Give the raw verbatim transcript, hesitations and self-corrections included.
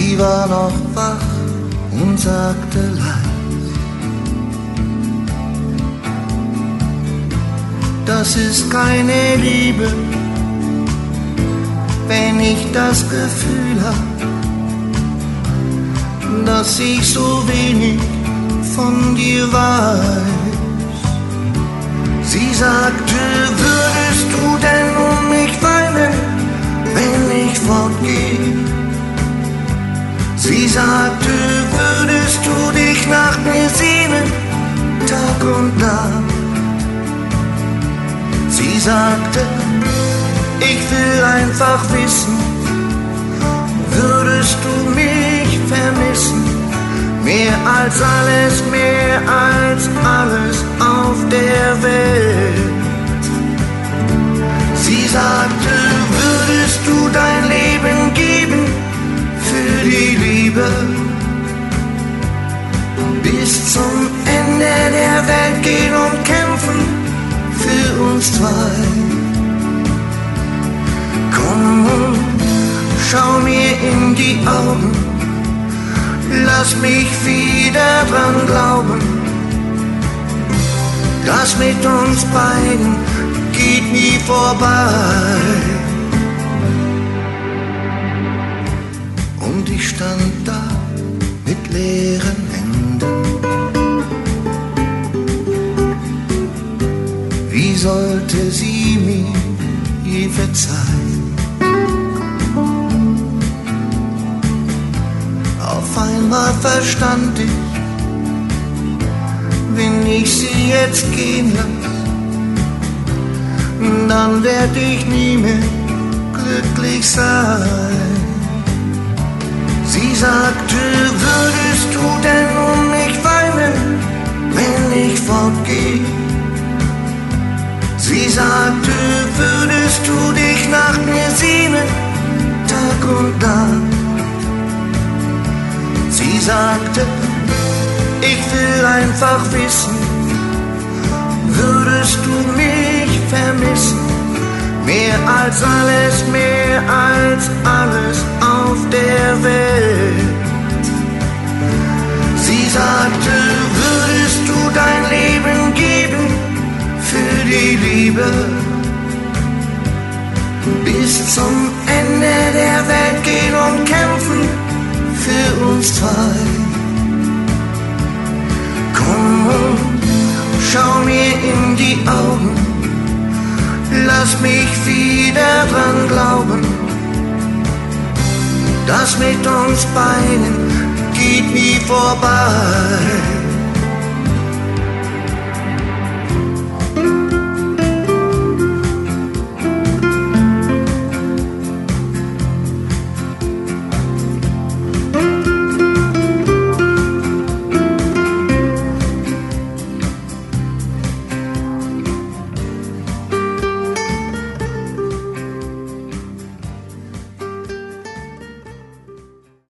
Sie war noch wach und sagte leis: Das ist keine Liebe, wenn ich das Gefühl hab, dass ich so wenig von dir weiß. Sie sagte: Würdest du denn um mich weinen, wenn ich fortgehe? Sie sagte: Würdest du dich nach mir sehnen, Tag und Nacht? Sie sagte: Ich will einfach wissen, würdest du mich vermissen? Mehr als alles, mehr als alles auf der Welt. Sie sagte: Würdest du dein Leben geben für die Liebe? Bis zum Ende der Welt gehen und kämpfen für uns zwei. Komm und schau mir in die Augen, lass mich wieder dran glauben, das mit uns beiden geht nie vorbei. Und ich stand da mit leeren Händen. Wie sollte sie mir je verzeihen? Auf einmal verstand ich, wenn ich sie jetzt gehen lass, dann werd ich nie mehr glücklich sein. Sie sagte: Würdest du denn um mich weinen, wenn ich fortgeh? Sie sagte: Würdest du dich nach mir sehnen, Tag und Nacht? Sie sagte: Ich will einfach wissen, würdest du mich vermissen? Mehr als alles, mehr als alles auf der Welt. Sie sagte: Würdest du dein Leben geben für die Liebe? Bis zum Ende der Welt gehen und kämpfen für uns zwei. Komm und schau mir in die Augen, lass mich wieder dran glauben, das mit uns beiden geht nie vorbei.